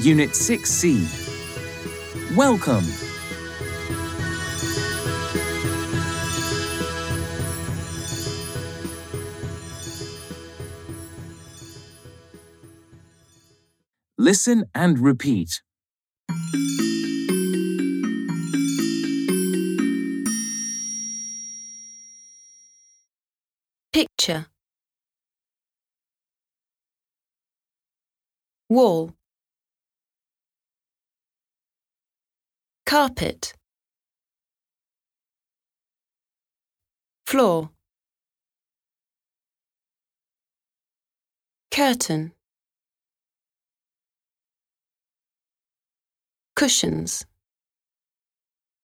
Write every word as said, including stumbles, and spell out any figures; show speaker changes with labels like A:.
A: Unit six C. Welcome. Listen and repeat.
B: Picture. Wall. Carpet. Floor. Curtain. Cushions.